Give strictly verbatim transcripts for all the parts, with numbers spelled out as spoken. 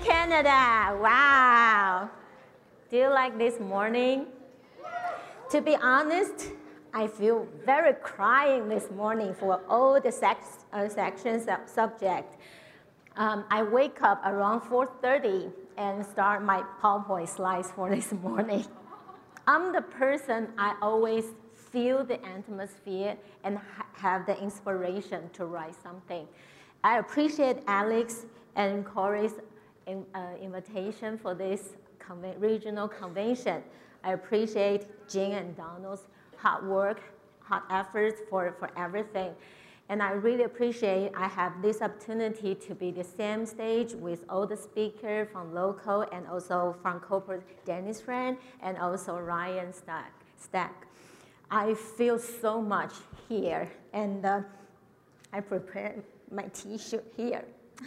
Canada. Wow. Do you like this morning? To be honest, I feel very crying this morning for all the sex, uh, sections of subject. Um, I wake up around four thirty and start my PowerPoint slides for this morning. I'm the person I always feel the atmosphere and ha have the inspiration to write something. I appreciate Alex and Corey's in, uh, invitation for this conven regional convention. I appreciate Jing and Donald's hard work, hard efforts for, for everything. And I really appreciate I have this opportunity to be the same stage with all the speakers from local and also from corporate, Dennis Friend, and also Ryan Stack. Stack. I feel so much here, and uh, I prepared my t-shirt here.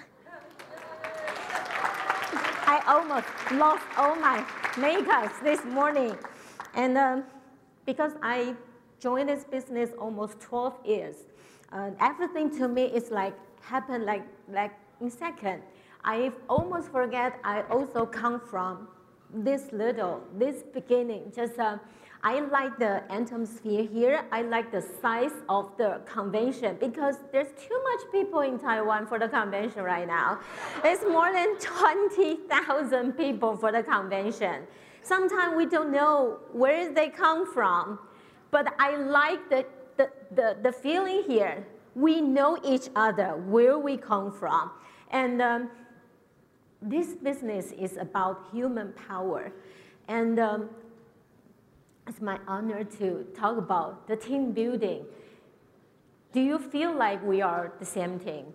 I almost lost all my makeups this morning. And um, because I joined this business almost twelve years, uh, everything to me is like happened like, like in second. I almost forget I also come from this little, this beginning, just uh, I like the atmosphere here. I like the size of the convention because there's too much people in Taiwan for the convention right now. It's more than twenty thousand people for the convention. Sometimes we don't know where they come from, but I like the, the, the, the feeling here. We know each other, where we come from. And um, this business is about human power. And um, it's my honor to talk about the team building. Do you feel like we are the same team?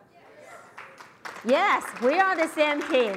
Yes, we are the same team.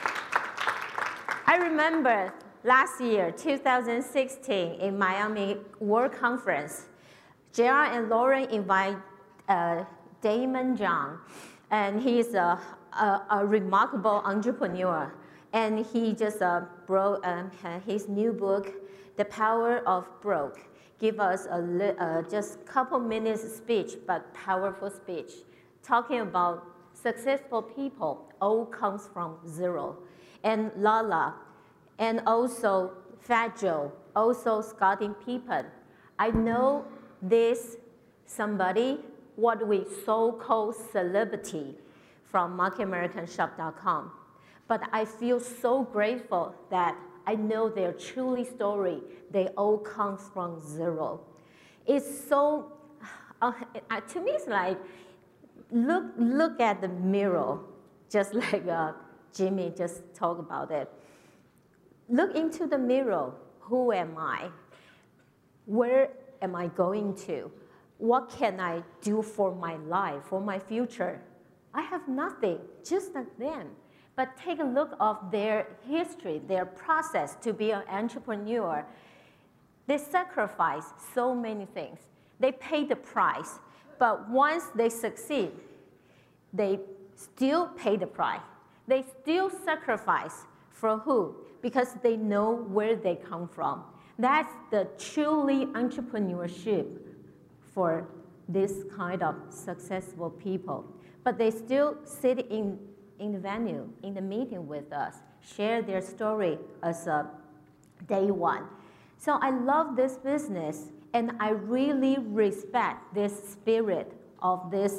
I remember last year, two thousand sixteen, in Miami World Conference, J R and Lauren invite uh, Damon John, and he's a, a, a remarkable entrepreneur. And he just uh, brought um, his new book, The Power of Broke. Give us a uh, just couple minutes speech, but powerful speech, talking about successful people all comes from zero. And Lala, and also Fat Joe, also Scottie Pippen. I know this somebody, what we so-called celebrity from market american shop dot com. But I feel so grateful that I know their truly story. They all come from zero. It's so, uh, to me it's like, look, look at the mirror, just like uh, Jimmy just talked about it. Look into the mirror. Who am I? Where am I going to? What can I do for my life, for my future? I have nothing, just like them. But take a look of their history, their process to be an entrepreneur. They sacrifice so many things. They pay the price. But once they succeed, they still pay the price. They still sacrifice for who? Because they know where they come from. That's the truly entrepreneurship for this kind of successful people. But they still sit in in the venue, in the meeting with us, share their story as a day one. So I love this business, and I really respect this spirit of this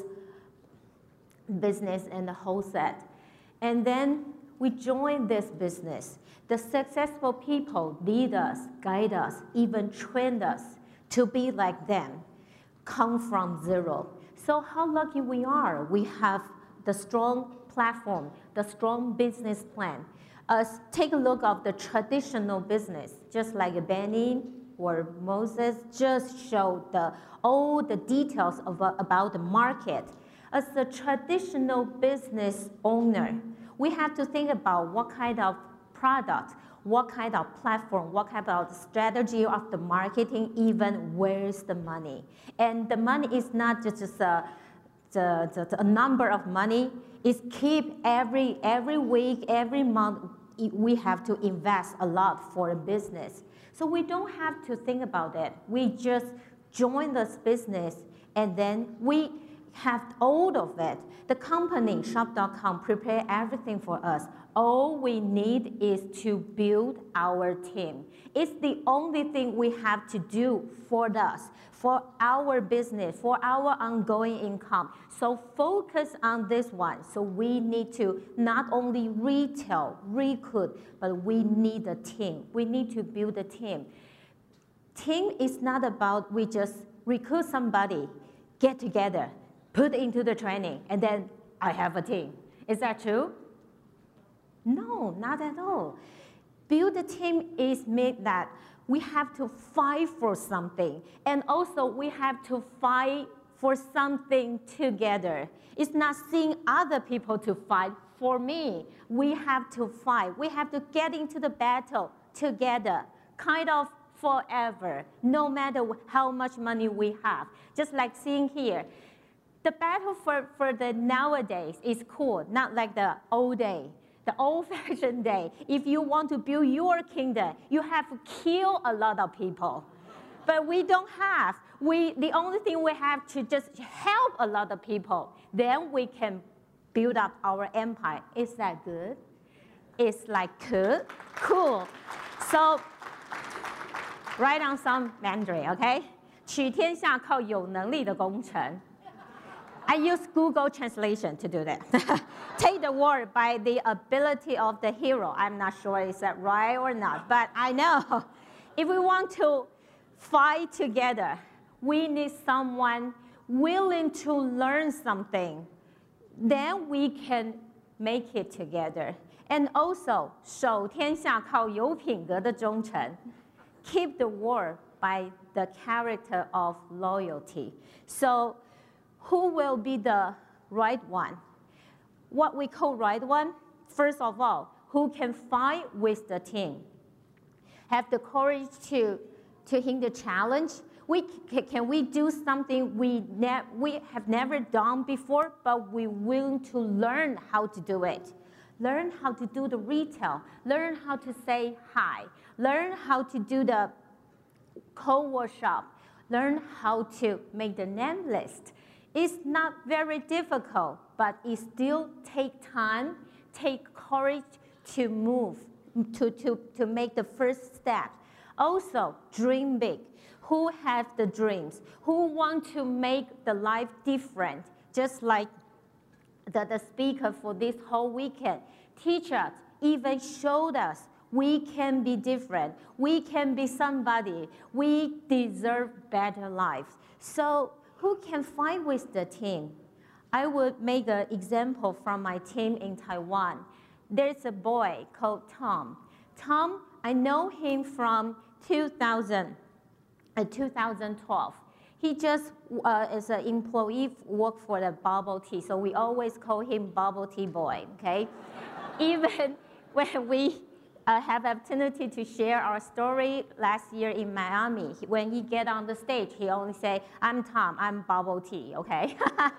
business and the whole set. And then we join this business. The successful people lead us, guide us, even train us to be like them, come from zero. So how lucky we are. We have the strong platform, the strong business plan. Uh, take a look of the traditional business, just like Benny or Moses just showed the, all the details of, uh, about the market. As a traditional business owner, we have to think about what kind of product, what kind of platform, what kind of strategy of the marketing, even where's the money. And the money is not just a, the, the, the, a number of money, is keep every, every week, every month, we have to invest a lot for a business. So we don't have to think about it. We just join this business, and then we have all of it. The company, shop dot com, prepare everything for us. All we need is to build our team. It's the only thing we have to do for us, for our business, for our ongoing income. So focus on this one. So we need to not only retail, recruit, but we need a team. We need to build a team. Team is not about we just recruit somebody, get together, put into the training, and then I have a team. Is that true? No, not at all. Build a team is mean that we have to fight for something, and also we have to fight for something together. It's not seeing other people to fight for me. We have to fight. We have to get into the battle together, kind of forever, no matter how much money we have. Just like seeing here, the battle for, for the nowadays is cool, not like the old day, the old-fashioned day. If you want to build your kingdom, you have to kill a lot of people. But we don't have. We, the only thing we have to just help a lot of people. Then we can build up our empire. Is that good? It's like good, cool. So write down some Mandarin, okay? 取天下靠有能力的功臣。I use Google Translation to do that. Take the word by the ability of the hero. I'm not sure is that right or not, but I know if we want to fight together, we need someone willing to learn something. Then we can make it together. And also, 守天下靠有品格的忠臣. Keep the word by the character of loyalty. So, who will be the right one? What we call right one, first of all, who can fight with the team? Have the courage to, to handle the challenge. We, can we do something we, ne we have never done before, but we're willing to learn how to do it? Learn how to do the retail. Learn how to say hi. Learn how to do the co-workshop. Learn how to make the name list. It's not very difficult, but it still takes time, take courage to move, to, to, to make the first step. Also, dream big. Who have the dreams? Who want to make the life different? Just like the, the speaker for this whole weekend. Teach us, even showed us, we can be different. We can be somebody. We deserve better lives. So who can fight with the team? I would make an example from my team in Taiwan. There's a boy called Tom. Tom, I know him from two thousand, uh, two thousand twelve. He just uh, is an employee, work for the bubble tea, so we always call him bubble tea boy, okay? Even when we uh, have opportunity to share our story last year in Miami, when he get on the stage, he only say, I'm Tom, I'm bubble tea, okay?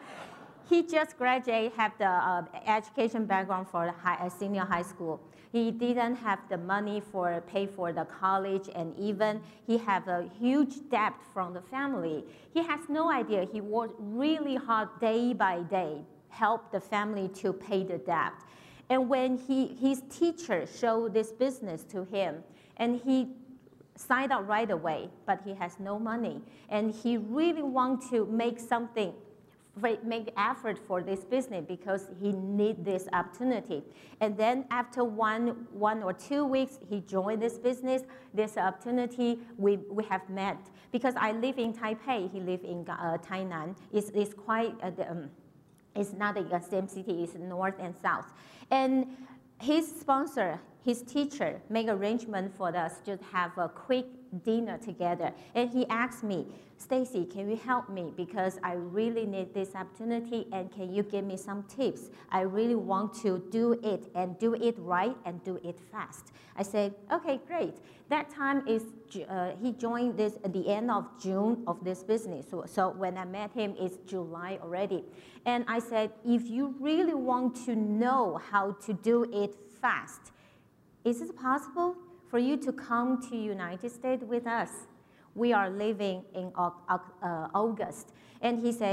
He just graduated, have the uh, education background for the high, uh, senior high school. He didn't have the money for pay for the college, and even he have a huge debt from the family. He has no idea. He worked really hard day by day, help the family to pay the debt. And when he, his teacher showed this business to him, and he signed up right away, but he has no money, and he really wants to make something, make effort for this business because he need this opportunity. And then after one, one or two weeks, he joined this business, this opportunity, we, we have met. Because I live in Taipei, he lives in uh, Tainan. It's, it's quite, uh, the, um, it's not in the same city, it's north and south. And his sponsor, his teacher, make arrangement for us to have a quick dinner together. And he asked me, Stacy, can you help me? Because I really need this opportunity, and can you give me some tips? I really want to do it and do it right and do it fast. I said, okay, great. That time is, uh, he joined this at the end of June of this business. So, so when I met him, it's July already. And I said, if you really want to know how to do it fast, is it possible for you to come to United States with us? We are living in uh, uh, August. And he said,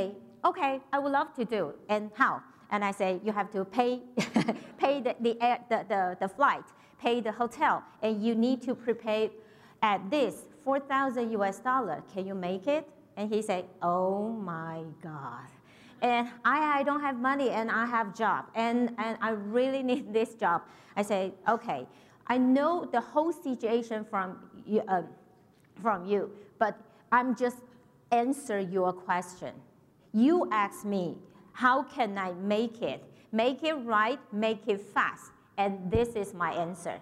okay, I would love to do. And how? And I say, you have to pay, pay the, the, air, the, the, the flight, pay the hotel, and you need to prepare at this four thousand U S dollar. Can you make it? And he said, oh my God. And I, I don't have money, and I have job, and, and I really need this job. I say, okay, I know the whole situation from you, uh, from you, but I'm just answer your question. You ask me, how can I make it? Make it right, make it fast, and this is my answer.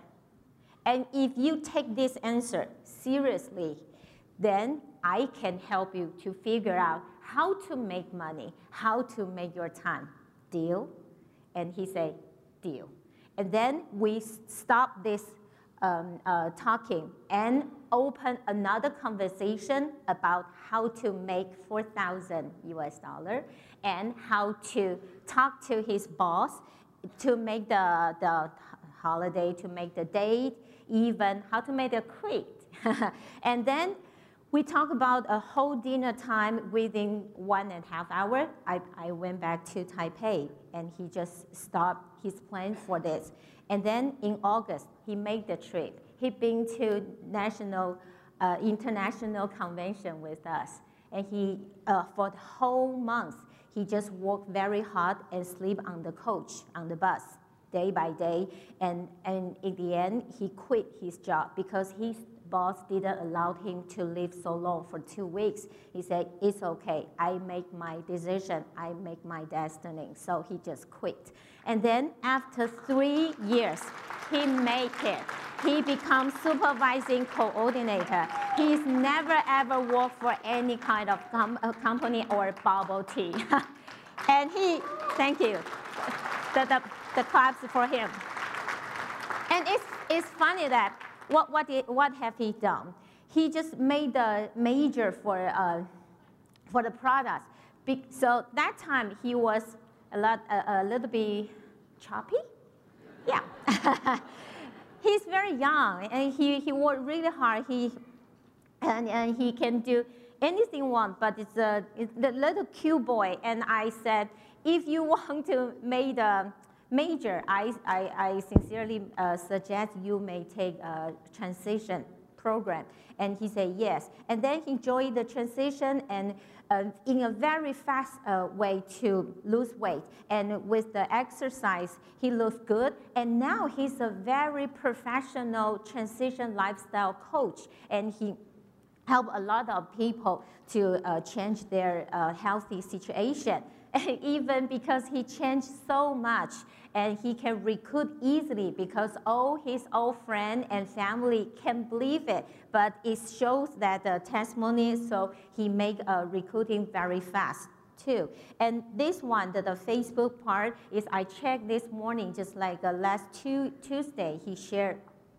And if you take this answer seriously, then I can help you to figure out how to make money, how to make your time. Deal? And he said, deal. And then we stop this um, uh, talking and open another conversation about how to make four thousand U S dollar and how to talk to his boss to make the, the holiday, to make the date, even how to make a crate. And then we talk about a whole dinner time within one and a half hour. I, I went back to Taipei, and he just stopped his plan for this. And then in August, he made the trip. He'd been to national, uh, international convention with us. And he, uh, for the whole month, he just worked very hard and sleep on the coach, on the bus, day by day. And, and in the end, he quit his job because his boss didn't allow him to live so long for two weeks. He said, it's okay, I make my decision, I make my destiny. So he just quit. And then after three years, he made it. He becomes supervising coordinator. He's never ever worked for any kind of com uh, company or bubble tea. And he, thank you, the, the, the claps for him. And it's, it's funny that What, what, it, what have he done? He just made the major for, uh, for the products. Be so that time he was a, lot, a, a little bit choppy. Yeah. He's very young, and he, he worked really hard. He, and, and he can do anything he wants, but it's, a, it's the little cute boy. And I said, if you want to make the major, I, I, I sincerely uh, suggest you may take a transition program. And he said yes. And then he joined the transition and uh, in a very fast uh, way to lose weight. And with the exercise, he looks good. And now he's a very professional transition lifestyle coach. And he helped a lot of people to uh, change their uh, healthy situation. And even because he changed so much, and he can recruit easily because all his old friends and family can believe it. But it shows that the testimony, so he make uh, recruiting very fast too. And this one, the, the Facebook part, is I checked this morning, just like uh, last two, Tuesday, he shared.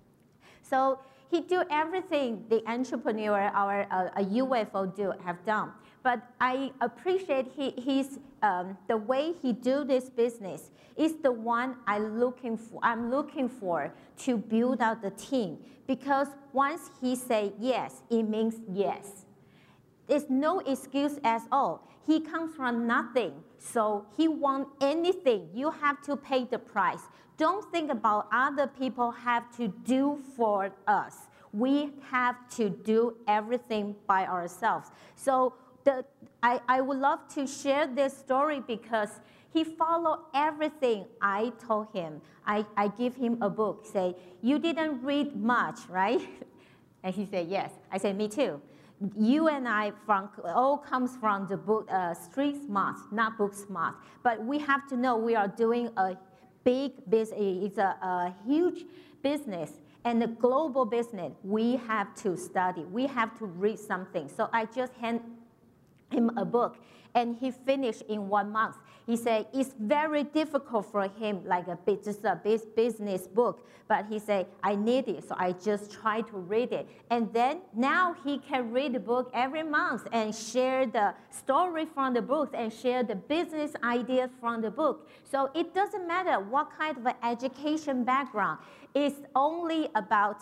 So he do everything the entrepreneur, our uh, a U F O do have done. But I appreciate he, his, um, the way he do this business is the one I looking for, I'm looking for to build out the team. Because once he say yes, it means yes. There's no excuse at all. He comes from nothing, so he want anything. You have to pay the price. Don't think about other people have to do for us. We have to do everything by ourselves. So the, I, I would love to share this story because he followed everything I told him. I, I give him a book, say, you didn't read much, right? And he said, yes. I said, me too. You and I from, all comes from the book uh, Street Smart, not Book Smart. But we have to know we are doing a big business. It's a, a huge business and a global business. We have to study. We have to read something. So I just hand him a book, and he finished in one month. He said it's very difficult for him, like a bit, just a business book. But he said, I need it, so I just try to read it. And then now he can read the book every month and share the story from the book and share the business ideas from the book. So it doesn't matter what kind of an education background. It's only about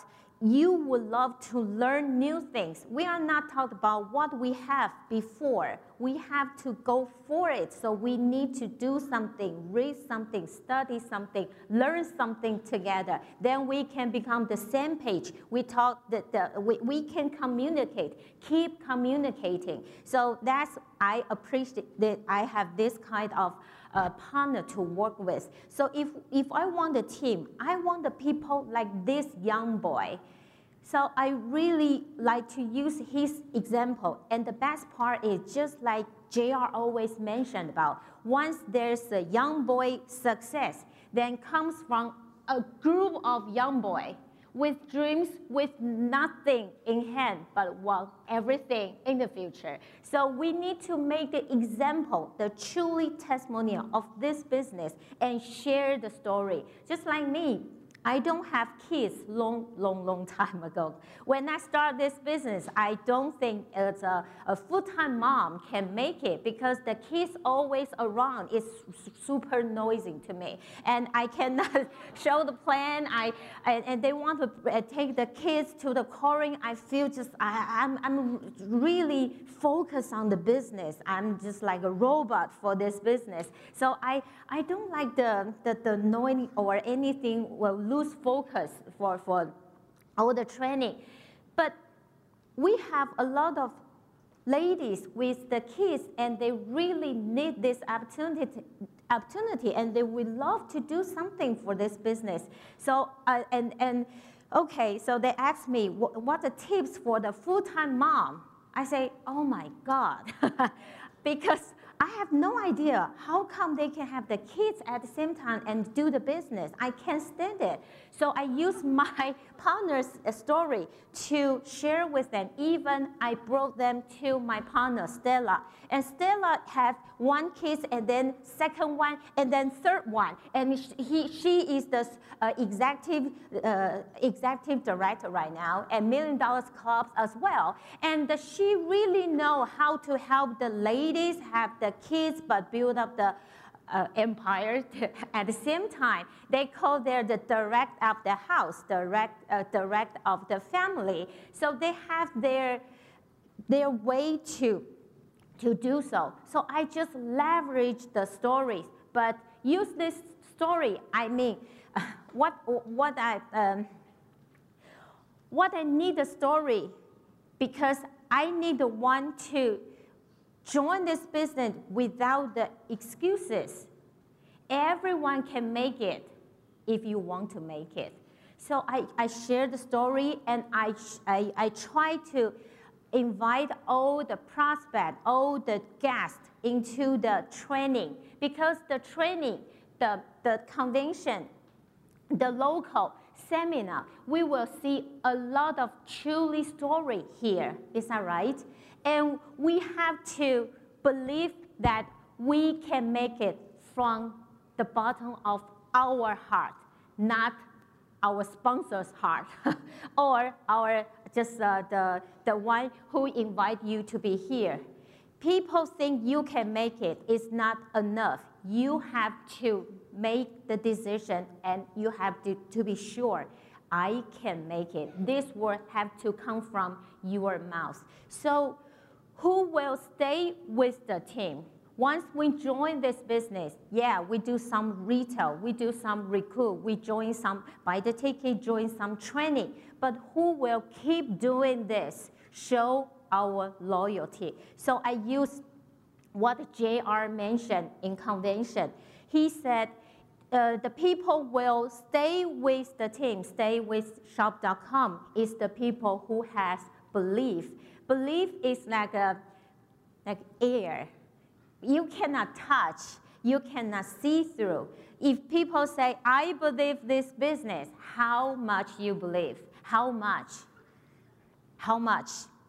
you would love to learn new things. We are not talking about what we have before. We have to go for it. So we need to do something, read something, study something, learn something together. Then we can become the same page. We talk that the, we, we can communicate, keep communicating. So that's, I appreciate that I have this kind of uh, partner to work with. So if, if I want a team, I want the people like this young boy. So I really like to use his example. And the best part is just like J R always mentioned about, once there's a young boy success, then comes from a group of young boy with dreams, with nothing in hand, but well, everything in the future. So we need to make the example, the truly testimonial of this business and share the story. Just like me, I don't have kids long, long, long time ago. When I started this business, I don't think it's a, a full-time mom can make it because the kids always around. It's super noisy to me. And I cannot show the plan. I, I, and they want to take the kids to the coring. I feel just, I, I'm, I'm really focused on the business. I'm just like a robot for this business. So I, I don't like the, the, the noise or anything will lose focus for, for all the training. But we have a lot of ladies with the kids and they really need this opportunity, opportunity and they would love to do something for this business. So, uh, and, and okay, so they asked me, what, what are the tips for the full-time mom? I say, oh my God, because I have no idea how come they can have the kids at the same time and do the business. I can't stand it. So I use my partner's story to share with them. Even I brought them to my partner, Stella. And Stella had one kid and then second one and then third one. And he, she is the uh, executive, uh, executive director right now at Million Dollars Clubs as well. And uh, she really knows how to help the ladies have the kids but build up the uh, empire at the same time. They call there the direct of the house, direct, uh, direct of the family. So they have their, their way to, to do so. So I just leverage the stories, but use this story, I mean, what, what, I, um, what I need the story because I need the one to join this business without the excuses. Everyone can make it if you want to make it. So I, I share the story and I, I, I try to invite all the prospects, all the guests into the training because the training, the, the convention, the local seminar, we will see a lot of truly story here. Is that right? And we have to believe that we can make it from the bottom of our heart, not our sponsor's heart, or our just uh, the, the one who invite you to be here. People think you can make it. It's not enough. You have to make the decision and you have to, to be sure I can make it. This word have to come from your mouth. So who will stay with the team? Once we join this business, yeah, we do some retail, we do some recruit, we join some, buy the ticket, join some training. But who will keep doing this? Show our loyalty. So I use what J R mentioned in convention. He said, uh, the people will stay with the team, stay with shop dot com is the people who has belief. Belief is like a like air. You cannot touch, you cannot see through. If people say, I believe this business, how much you believe? How much? How much?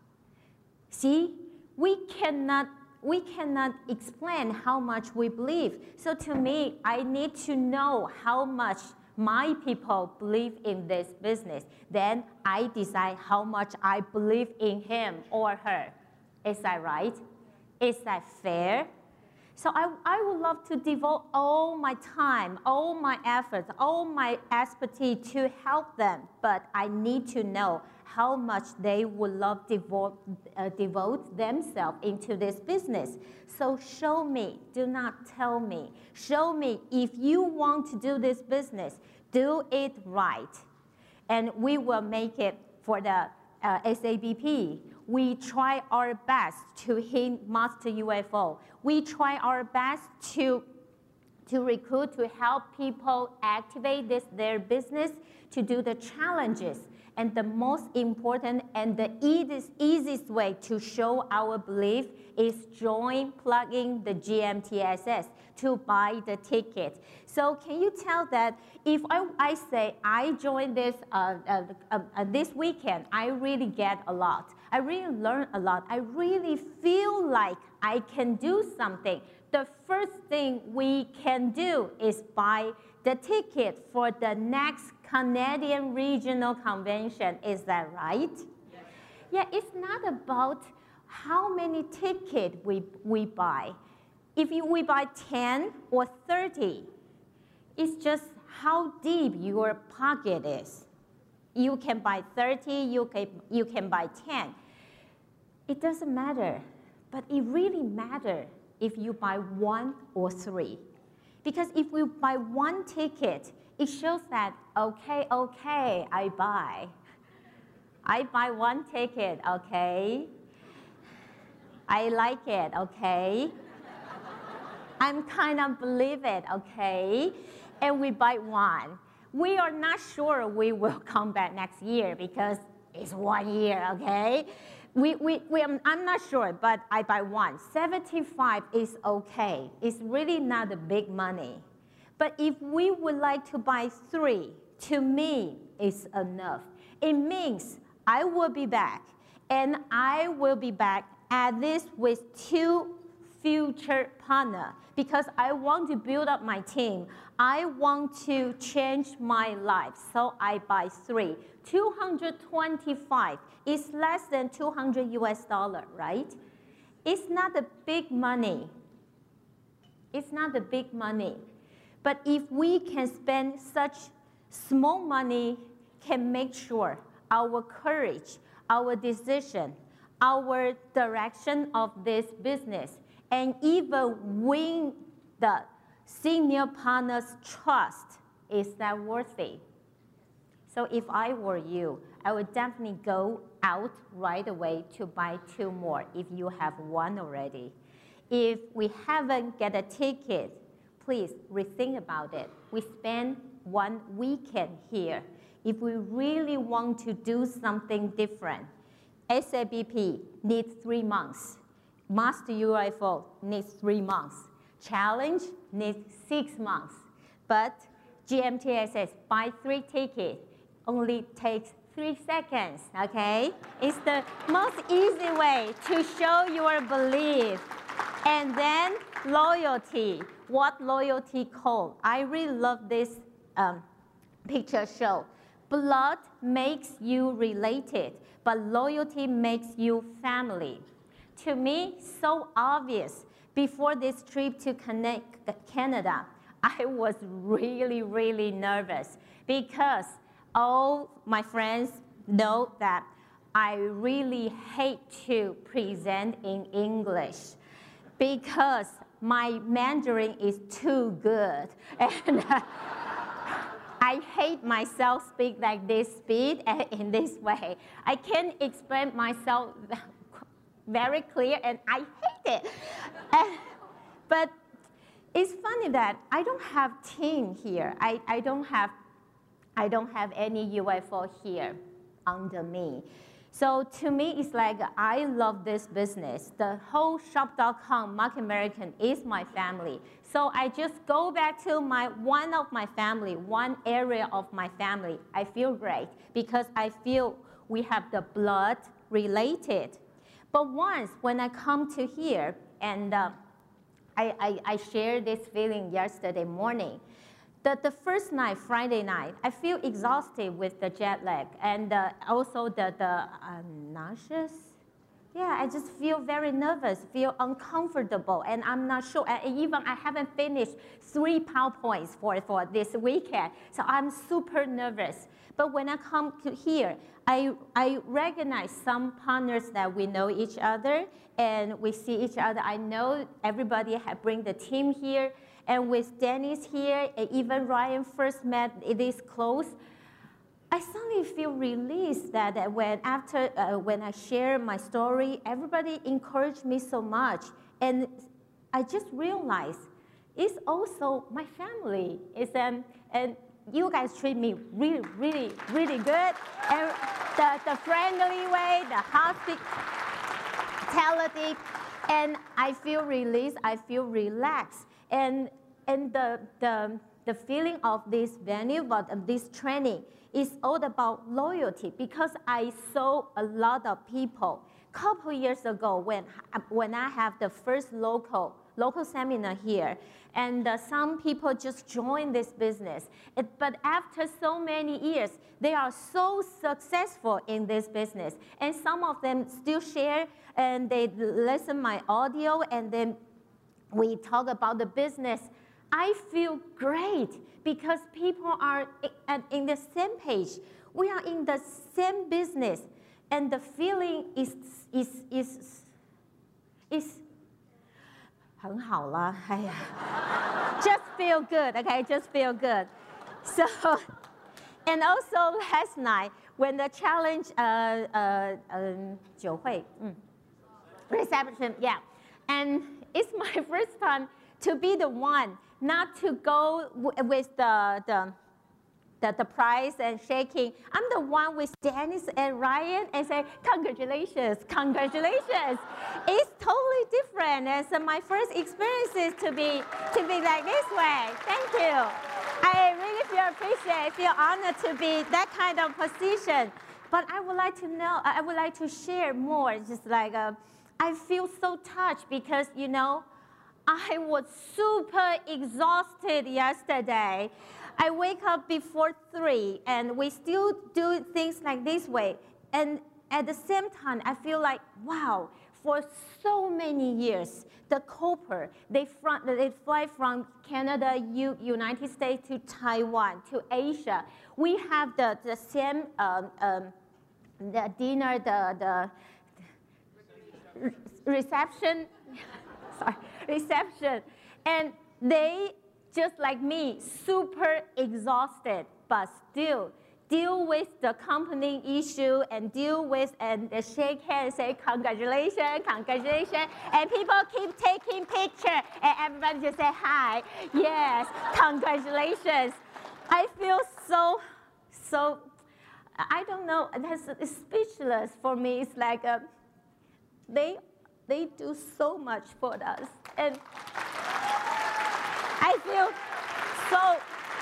See, we cannot, we cannot explain how much we believe. So to me, I need to know how much my people believe in this business. Then I decide how much I believe in him or her. Is that right? Is that fair? So I, I would love to devote all my time, all my efforts, all my expertise to help them, but I need to know how much they would love to devote, uh, devote themselves into this business. So show me, do not tell me. Show me if you want to do this business, do it right. And we will make it for the uh, S A B P. We try our best to hit Master U F O. We try our best to, to recruit, to help people activate this, their business, to do the challenges. And the most important and the easiest, easiest way to show our belief is join, plug in the G M T S S to buy the ticket. So can you tell that if I, I say I join this uh, uh, uh, uh, this weekend, I really get a lot. I really learn a lot. I really feel like I can do something. The first thing we can do is buy the ticket for the next Canadian Regional Convention. Is that right? Yes. Yeah, it's not about how many tickets we, we buy. If you, we buy ten or thirty, it's just how deep your pocket is. You can buy thirty, you can, you can buy ten. It doesn't matter, but it really matters if you buy one or three. Because if we buy one ticket, it shows that, okay, okay, I buy. I buy one ticket, okay. I like it, okay. I'm kind of believe it, okay. And we buy one. We are not sure we will come back next year because it's one year, okay. We, we, we, I'm not sure, but I buy one. seventy-five is okay. It's really not a big money. But if we would like to buy three, to me, it's enough. It means I will be back, and I will be back at this with two future partners because I want to build up my team. I want to change my life, so I buy three. two hundred twenty-five is less than two hundred U S dollar, right? It's not a big money. It's not a big money. But if we can spend such small money, can make sure our courage, our decision, our direction of this business, and even win the senior partner's trust, is that worthy? So if I were you, I would definitely go out right away to buy two more if you have one already. If we haven't get a ticket, please rethink about it. We spend one weekend here. If we really want to do something different, S A B P needs three months. Master U F O needs three months. Challenge needs six months. But G M T S S, buy three tickets, only takes three seconds, okay? It's the most easy way to show your belief. And then loyalty. What loyalty called? I really love this um, picture show. Blood makes you related, but loyalty makes you family. To me, so obvious. Before this trip to Canada, I was really, really nervous because all my friends know that I really hate to present in English because my Mandarin is too good. And uh, I hate myself speak like this speed and in this way. I can't explain myself very clear, and I hate it. And, but it's funny that I don't have team here. I, I don't have I don't have any U F O here under me. So to me, it's like I love this business. The whole shop dot com Market American is my family. So I just go back to my one of my family, one area of my family. I feel great because I feel we have the blood related. But once when I come to here, and uh, I, I, I shared this feeling yesterday morning, The, the first night, Friday night, I feel exhausted with the jet lag and uh, also the, the uh, nauseous, Yeah, I just feel very nervous, feel uncomfortable, and I'm not sure. And even I haven't finished three PowerPoints for, for this weekend, so I'm super nervous. But when I come to here, I, I recognize some partners that we know each other, and we see each other. I know everybody have bring the team here, and with Dennis here, and even Ryan first met this close, I suddenly feel released that, that when after uh, when I share my story, everybody encouraged me so much, and I just realized it's also my family. It's um and you guys treat me really, really, really good, and the the friendly way, the hospitality, and I feel released. I feel relaxed, and and the the the feeling of this venue, but of this training. It's all about loyalty, because I saw a lot of people a couple years ago when, when I have the first local, local seminar here, and uh, some people just joined this business. It, but after so many years, they are so successful in this business, and some of them still share, and they listen my audio, and then we talk about the business. I feel great because people are in the same page. We are in the same business, and the feeling is is is is 很好啦，哎呀 just feel good, okay? Just feel good. So, and also last night when the challenge, uh, uh, um, 酒会, mm, reception, yeah, and it's my first time to be the one. Not to go with the, the, the, the prize and shaking. I'm the one with Dennis and Ryan and say, congratulations, congratulations. It's totally different. And so my first experience is to be, to be like this way. Thank you. I really feel appreciated, feel honored to be that kind of position. But I would like to know, I would like to share more. Just like, uh, I feel so touched because, you know, I was super exhausted yesterday. I wake up before three, and we still do things like this way. And at the same time, I feel like, wow, for so many years, the Cooper, they, front, they fly from Canada, U, United States to Taiwan, to Asia. We have the, the same um, um, the dinner, the, the reception. Sorry, reception, and they, just like me, super exhausted, but still deal with the company issue and deal with and shake hands, say congratulations, congratulations, and people keep taking pictures, and everybody just say hi, yes, congratulations. I feel so, so, I don't know, that's speechless for me. It's like a, they. They do so much for us, and I feel so,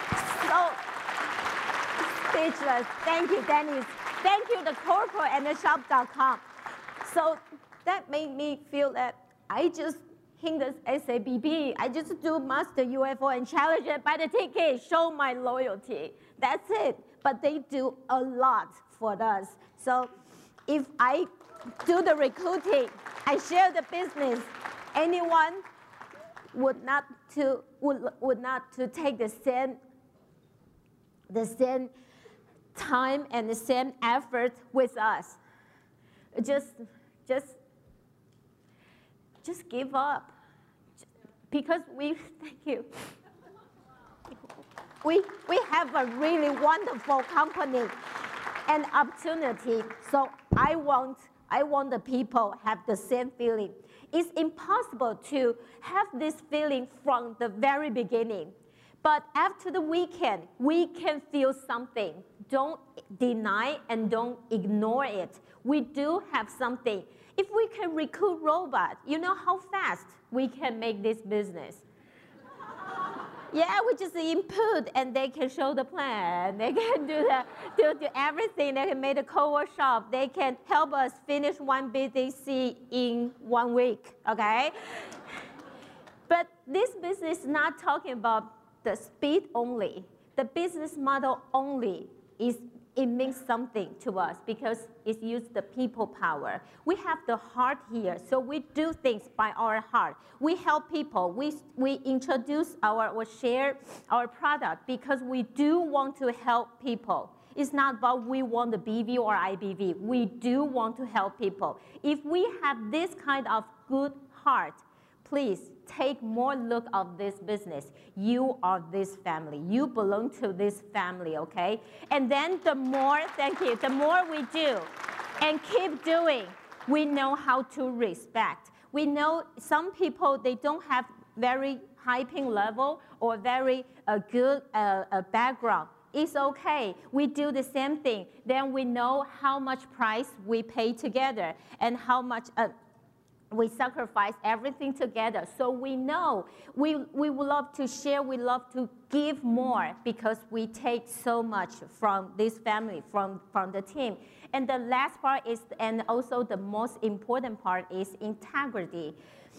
so speechless. Thank you, Dennis. Thank you, the corporate and the shop dot com. So that made me feel that I just hit the S A B B. I just do master U F O and challenge it, buy the ticket, show my loyalty. That's it. But they do a lot for us. So if I do the recruiting, I share the business, anyone would not to would, would not to take the same the same time and the same effort with us. Just just just give up. Because we thank you. We we have a really wonderful company and opportunity. So I want I want the people have the same feeling. It's impossible to have this feeling from the very beginning. But after the weekend, we can feel something. Don't deny and don't ignore it. We do have something. If we can recruit robots, you know how fast we can make this business. Yeah, we just input and they can show the plan. They can do, the, do, do everything. They can make a co-workshop. They can help us finish one B D C in one week, okay? But this business is not talking about the speed only. The business model only is it means something to us because it uses the people power. We have the heart here, so we do things by our heart. We help people. We, we introduce our or share our product because we do want to help people. It's not about we want the B V or I B V. We do want to help people. If we have this kind of good heart, please take more look of this business. You are this family. You belong to this family, okay? And then the more, thank you, the more we do and keep doing, we know how to respect. We know some people, they don't have very high ping level or very uh, good uh, uh, background. It's okay. We do the same thing. Then we know how much price we pay together and how much uh, we sacrifice everything together. So we know we, we would love to share, we love to give more because we take so much from this family, from, from the team. And the last part is, and also the most important part is integrity.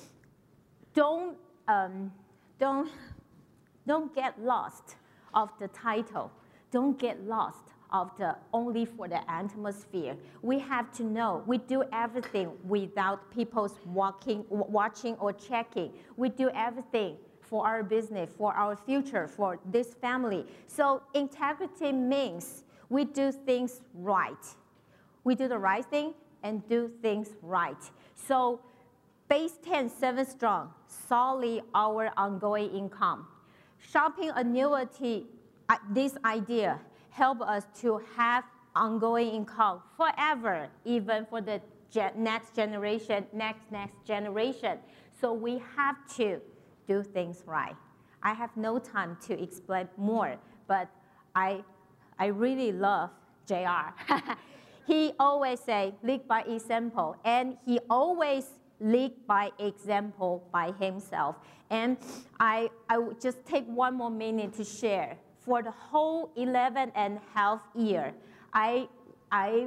Don't, um, don't, don't get lost of the title. Don't get lost of the only for the atmosphere. We have to know we do everything without people's walking, watching or checking. We do everything for our business, for our future, for this family. So integrity means we do things right. We do the right thing and do things right. So base ten, seven strong, solely our ongoing income. Shopping annuity, uh, this idea help us to have ongoing income forever, even for the ge next generation, next, next generation. So we have to do things right. I have no time to explain more, but I, I really love J R He always say, lead by example, and he always lead by example by himself. And I, I would just take one more minute to share. For the whole eleven and a half year, I, I,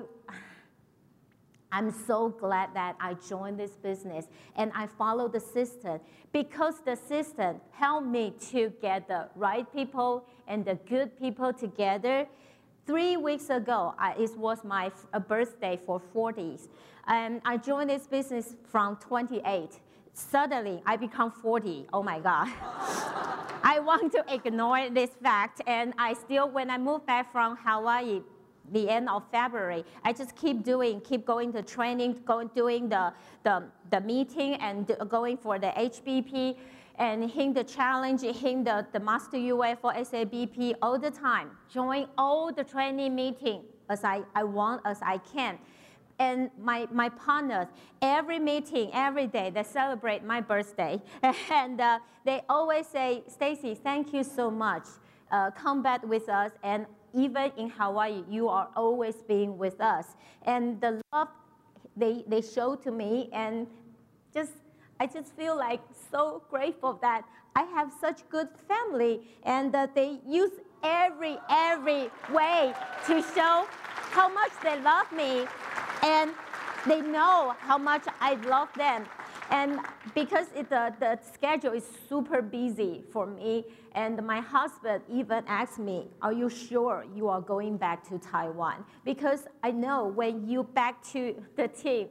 I'm so glad that I joined this business and I followed the system because the system helped me to get the right people and the good people together. Three weeks ago, I, it was my uh, birthday for forties. And I joined this business from twenty-eight. Suddenly, I become forty. Oh my God. I want to ignore this fact, and I still, when I moved back from Hawaii, the end of February, I just keep doing, keep going to training, going, doing the, the, the meeting, and going for the H B P, and hitting the challenge, hitting the, the Master U A for S A B P all the time, join all the training meeting as I, I want, as I can. And my, my partners, every meeting, every day, they celebrate my birthday. And uh, they always say, Stacy, thank you so much. Uh, come back with us. And even in Hawaii, you are always being with us. And the love they, they show to me, and just I just feel like so grateful that I have such good family. And uh, they use every, every way to show how much they love me. And they know how much I love them. And because it, the, the schedule is super busy for me, and my husband even asked me, are you sure you are going back to Taiwan? Because I know when you back to the team,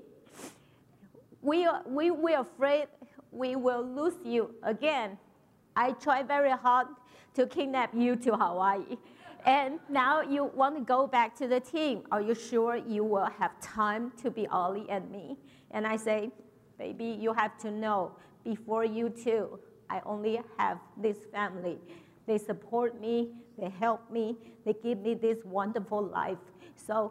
we are, we, we're afraid we will lose you again. I tried very hard to kidnap you to Hawaii. And now you want to go back to the team. Are you sure you will have time to be Ollie and me? And I say, baby, you have to know, before you too, I only have this family. They support me, they help me, they give me this wonderful life. So,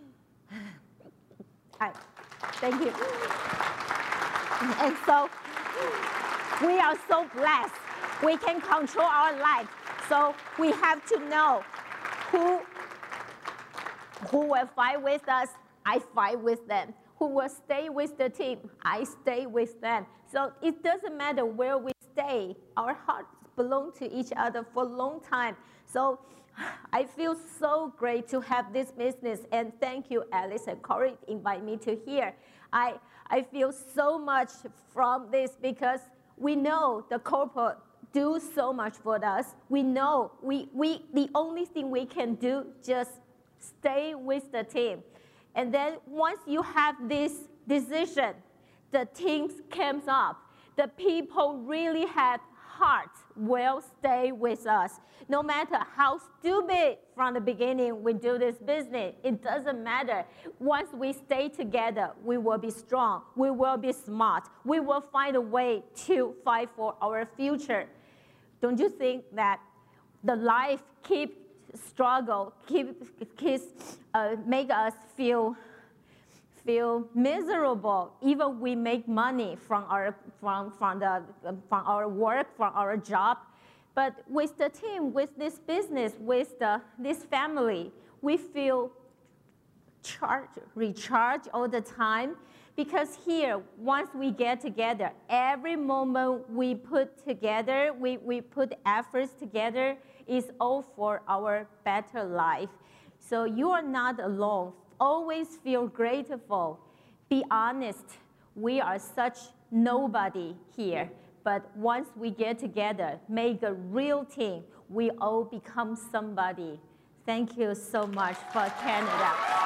I, thank you. And so, we are so blessed. We can control our life. So we have to know who, who will fight with us, I fight with them. Who will stay with the team, I stay with them. So it doesn't matter where we stay. Our hearts belong to each other for a long time. So I feel so great to have this business. And thank you, Alice and Corey, invite me to here. I, I feel so much from this because we know the corporate do so much for us. We know we, we, the only thing we can do just Stay with the team. And then once you have this decision, the team comes up. The people really have heart will stay with us. No matter how stupid from the beginning we do this business, it doesn't matter. Once we stay together, we will be strong. We will be smart. We will find a way to fight for our future. Don't you think that the life keep struggle, keep, keeps, uh, make us feel feel miserable, even we make money from our, from, from, the, from our work, from our job. But with the team, with this business, with the, this family, we feel charged, recharged all the time. Because here, once we get together, every moment we put together, we, we put efforts together, is all for our better life. So you are not alone. Always feel grateful. Be honest. We are such nobody here. But once we get together, make a real team, we all become somebody. Thank you so much for Canada.